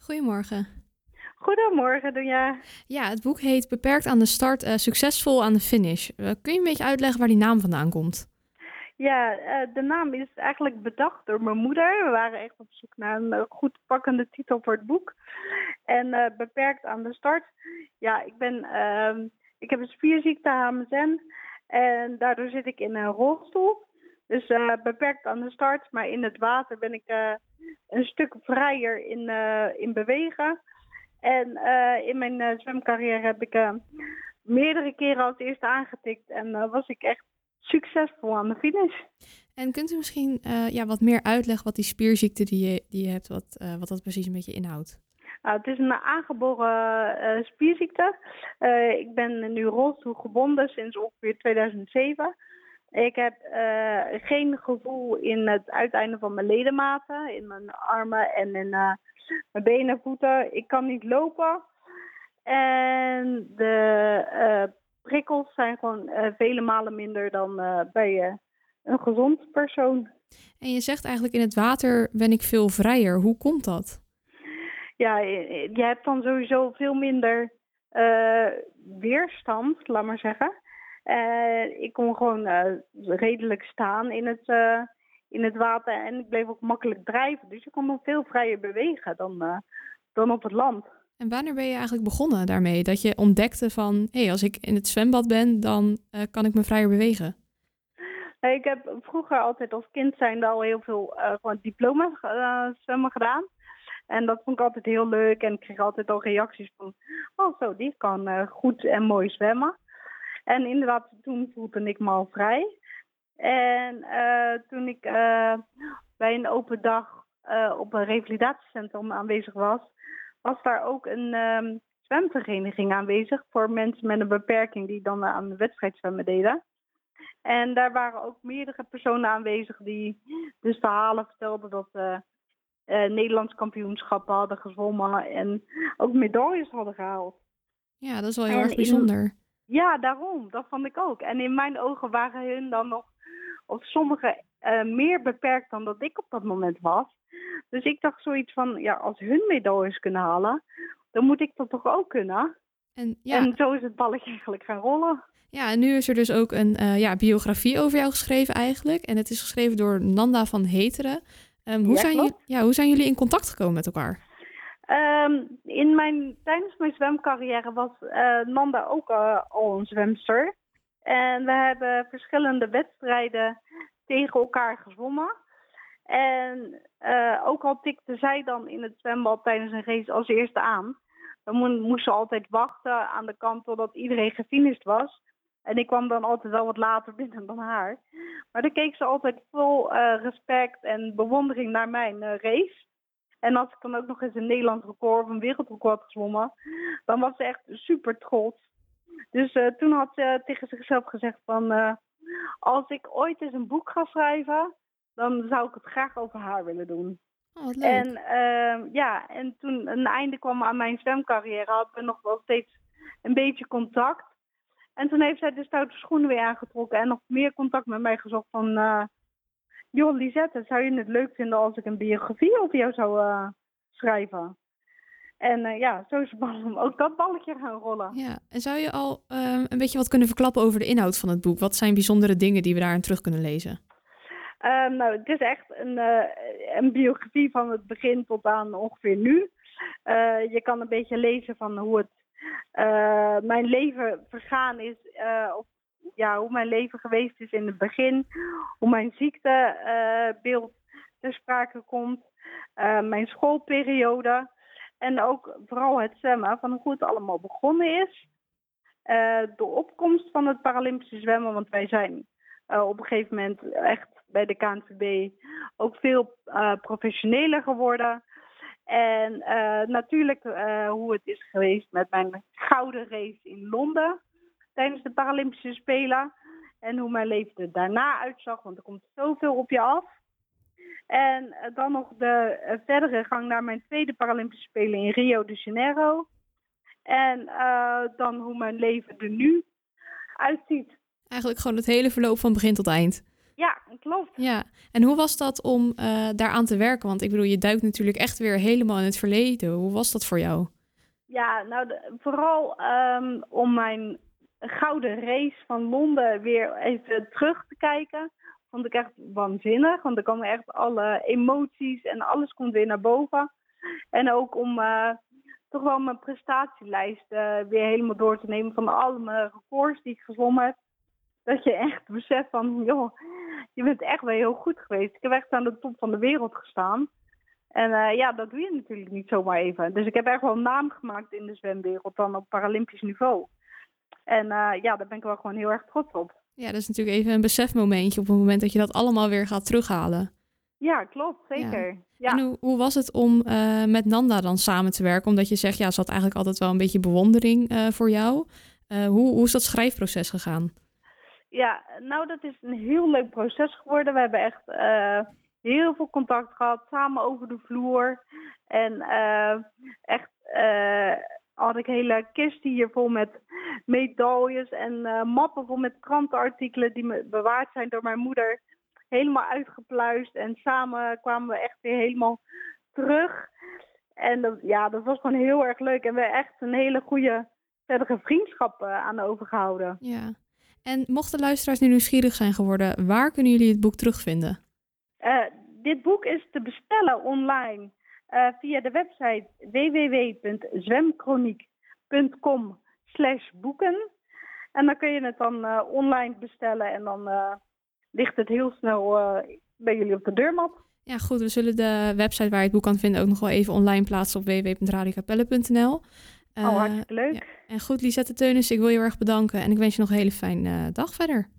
Goedemorgen. Goedemorgen, Doenja. Ja, het boek heet Beperkt aan de start, succesvol aan de finish. Kun je een beetje uitleggen waar die naam vandaan komt? Ja, de naam is eigenlijk bedacht door mijn moeder. We waren echt op zoek naar een goed pakkende titel voor het boek. En beperkt aan de start. Ja, ik heb een spierziekte, HMSN. En daardoor zit ik in een rolstoel. Dus beperkt aan de start. Maar in het water ben ik een stuk vrijer in bewegen. En in mijn zwemcarrière heb ik meerdere keren als eerste aangetikt. En was ik echt succesvol aan de finish. En kunt u misschien wat meer uitleggen wat die spierziekte die je hebt, wat dat precies een beetje inhoudt? Het is een aangeboren spierziekte. Ik ben nu rolstoelgebonden sinds ongeveer 2007. Ik heb geen gevoel in het uiteinde van mijn ledematen, in mijn armen en in mijn benen en voeten. Ik kan niet lopen. En de prikkels zijn gewoon vele malen minder dan bij een gezond persoon. En je zegt eigenlijk in het water ben ik veel vrijer. Hoe komt dat? Ja, je hebt dan sowieso veel minder weerstand, laat maar zeggen. Ik kon gewoon redelijk staan in het water en ik bleef ook makkelijk drijven. Dus je kon dan veel vrijer bewegen dan op het land. En wanneer ben je eigenlijk begonnen daarmee? Dat je ontdekte van, hé, als ik in het zwembad ben, dan kan ik me vrijer bewegen. Ik heb vroeger altijd als kind zijnde al heel veel gewoon diploma zwemmen gedaan. En dat vond ik altijd heel leuk en ik kreeg altijd al reacties van, oh zo, die kan goed en mooi zwemmen. En inderdaad, toen voelde ik me al vrij. En toen ik bij een open dag op een revalidatiecentrum aanwezig was, was daar ook een zwemvereniging aanwezig voor mensen met een beperking die dan aan de wedstrijdzwemmen deden. En daar waren ook meerdere personen aanwezig die dus verhalen vertelden dat Nederlands kampioenschappen hadden gezwommen en ook medailles hadden gehaald. Ja, dat is wel heel erg bijzonder. Ja, daarom. Dat vond ik ook. En in mijn ogen waren hun dan nog, of sommigen, meer beperkt dan dat ik op dat moment was. Dus ik dacht zoiets van, ja, als hun medailles kunnen halen, dan moet ik dat toch ook kunnen. En zo is het balletje eigenlijk gaan rollen. Ja, en nu is er dus ook een biografie over jou geschreven eigenlijk. En het is geschreven door Nanda van Heteren. Hoe zijn jullie in contact gekomen met elkaar? Tijdens mijn zwemcarrière was Nanda ook al een zwemster. En we hebben verschillende wedstrijden tegen elkaar gezwommen. En ook al tikte zij dan in het zwembad tijdens een race als eerste aan. Dan moesten we altijd wachten aan de kant totdat iedereen gefinished was. En ik kwam dan altijd wel wat later binnen dan haar. Maar dan keek ze altijd vol respect en bewondering naar mijn race. En als ik dan ook nog eens een Nederlands record of een wereldrecord had gezwommen, dan was ze echt super trots. Dus toen had ze tegen zichzelf gezegd van, als ik ooit eens een boek ga schrijven, dan zou ik het graag over haar willen doen. Oh, wat leuk. En toen een einde kwam aan mijn zwemcarrière, hadden we nog wel steeds een beetje contact. En toen heeft zij de stoute schoenen weer aangetrokken en nog meer contact met mij gezocht van, joh Lisette, zou je het leuk vinden als ik een biografie over jou zou schrijven? En zo is ook dat balletje gaan rollen. Ja, en zou je al een beetje wat kunnen verklappen over de inhoud van het boek? Wat zijn bijzondere dingen die we daarin terug kunnen lezen? Het is echt een biografie van het begin tot aan ongeveer nu. Je kan een beetje lezen van hoe het mijn leven vergaan is, hoe mijn leven geweest is in het begin, hoe mijn ziektebeeld ter sprake komt, mijn schoolperiode en ook vooral het zwemmen, van hoe het allemaal begonnen is. De opkomst van het Paralympische zwemmen, want wij zijn op een gegeven moment echt bij de KNVB ook veel professioneler geworden. En natuurlijk hoe het is geweest met mijn gouden race in Londen tijdens de Paralympische Spelen. En hoe mijn leven er daarna uitzag, want er komt zoveel op je af. En dan nog de verdere gang naar mijn tweede Paralympische Spelen in Rio de Janeiro. En dan hoe mijn leven er nu uitziet. Eigenlijk gewoon het hele verloop van begin tot eind. Ja, klopt. Ja, en hoe was dat om daaraan te werken? Want ik bedoel, je duikt natuurlijk echt weer helemaal in het verleden. Hoe was dat voor jou? Ja, nou, vooral om mijn gouden race van Londen weer even terug te kijken, vond ik echt waanzinnig. Want er komen echt alle emoties en alles komt weer naar boven. En ook om toch wel mijn prestatielijst weer helemaal door te nemen van alle mijn records die ik gezwommen heb. Dat je echt beseft van, joh, je bent echt wel heel goed geweest. Ik heb echt aan de top van de wereld gestaan. En dat doe je natuurlijk niet zomaar even. Dus ik heb echt wel een naam gemaakt in de zwemwereld dan op Paralympisch niveau. En daar ben ik wel gewoon heel erg trots op. Ja, dat is natuurlijk even een besefmomentje op het moment dat je dat allemaal weer gaat terughalen. Ja, klopt. Zeker. Ja. Ja. En hoe was het om met Nanda dan samen te werken? Omdat je zegt, ja, ze had eigenlijk altijd wel een beetje bewondering voor jou. Hoe is dat schrijfproces gegaan? Ja, nou dat is een heel leuk proces geworden. We hebben echt heel veel contact gehad, samen over de vloer. En echt had ik hele kisten hier vol met medailles en mappen vol met krantenartikelen die bewaard zijn door mijn moeder. Helemaal uitgepluist en samen kwamen we echt weer helemaal terug. En dat was gewoon heel erg leuk. En we hebben echt een hele goede verdere vriendschap aan overgehouden. Ja. En mochten luisteraars nu nieuwsgierig zijn geworden, waar kunnen jullie het boek terugvinden? Dit boek is te bestellen online via de website www.zwemkroniek.com/boeken. En dan kun je het dan online bestellen en dan ligt het heel snel bij jullie op de deurmat. Ja, goed. We zullen de website waar je het boek kan vinden ook nog wel even online plaatsen op www.radiokapelle.nl. Hartstikke leuk. Ja. En goed, Lisette Teunis, ik wil je heel erg bedanken en ik wens je nog een hele fijne dag verder.